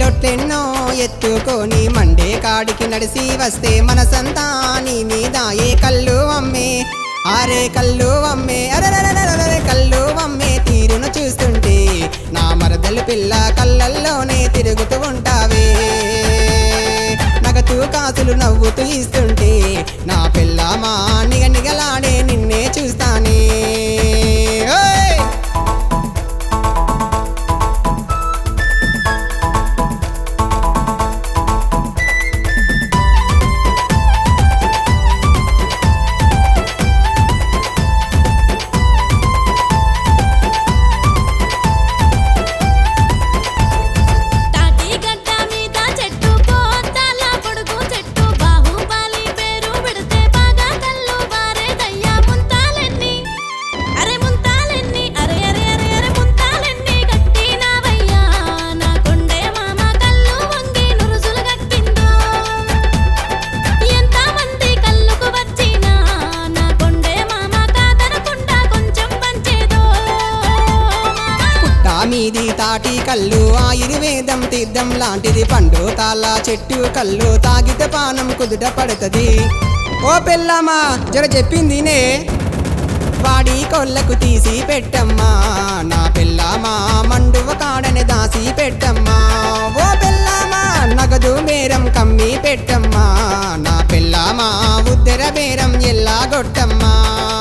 లొట్లెన్నో ఎత్తుకొని మండే కాడికి నడిసి వస్తే మనసంతా నీ మీద ఏ కళ్ళు అమ్మే ఆరే కళ్ళు అమ్మే అరే కళ్ళు అమ్మే తీరును చూస్తుంటే నా మరదలు పిల్ల కళ్ళల్లోనే తిరుగుతూ ఉంటావే నగతూ కాసులు నవ్వుతూ ఇస్తుంటే నా పిల్ల మా నిగనిగలాడే నిన్నే చూస్తానే ఓయ్ మీది తాటి కళ్ళు ఆయుర్వేదం తీర్థం లాంటిది పండు తాళ్ళ చెట్టు కళ్ళు తాగితే పానం కుదుట పడుతుంది ఓ పిల్లమ్మా జర చెప్పిందినే వాడి కొల్లకు తీసి పెట్టమ్మా నా పిల్లమా మండువ కాడని దాసి పెట్టమ్మా ఓ పిల్లమా నగదు బేరం కమ్మి పెట్టమ్మా నా పిల్లమా ఉద్దర బేరం ఎల్లా గొట్టమ్మా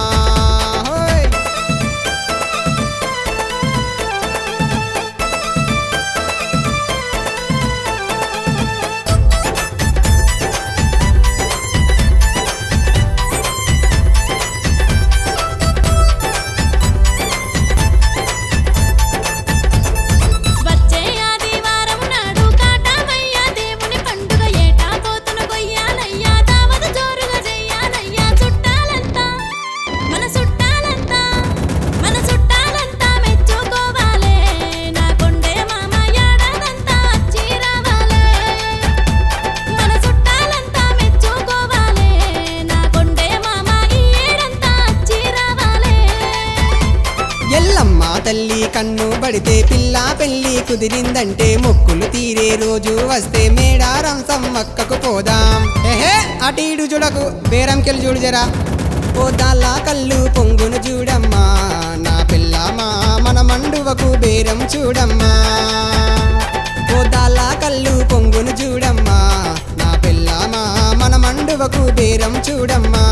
ఎల్లమ్మ తల్లి కన్ను పడితే పిల్ల పెళ్లి కుదిరిందంటే మొక్కులు తీరే రోజు వస్తే మేడారం సమ్మక్కకు పోదాం అటు ఇటు చూడకు బేరంకెళ్ళి చూడు జరా పోదాల కళ్ళు పొంగును చూడమ్మా నా పిల్లమా మన మండువకు బేరం చూడమ్మా పోదాల కళ్ళు పొంగును చూడమ్మా నా పిల్లమా మన మండువకు బేరం చూడమ్మా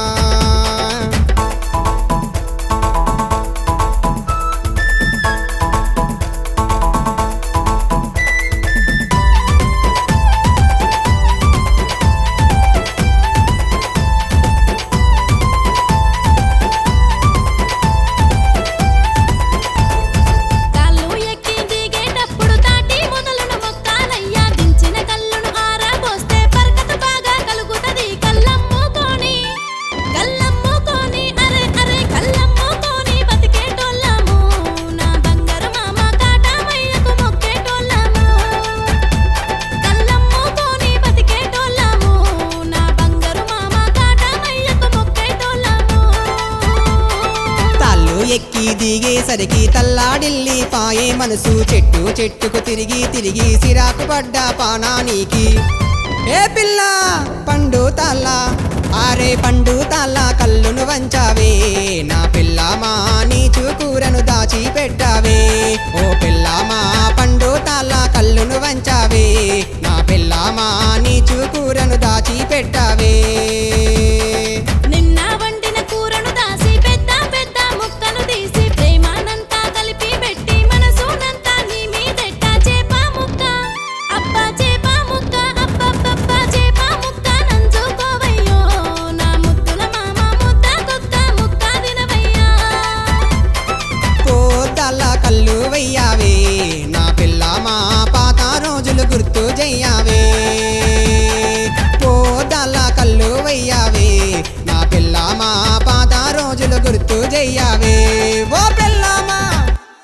ఎక్కి దిగేసరికి తల్లాడిల్లి పాయే మనసు చెట్టు చెట్టుకు తిరిగి తిరిగి సిరాకు పడ్డ పానానికి ఏ పిల్ల పండు తాళ్ళ ఆరే పండు తాళ్ళ కళ్ళును వంచావే నా పిల్లమా నీ చూకూరను దాచి పెట్టావే ఓ పిల్లమా పండు తాళ్ళ కళ్ళును వంచావే నా పిల్లమా నీ చూకూరను దాచి పెట్టావే కళ్ళు వెయ్యావే నా పిల్లమా పాత రోజులు గుర్తు చెయ్యావే పోదాల కళ్ళు వెయ్యావే నా పిల్లమా పాత రోజులు గుర్తు చెయ్యావే ఓ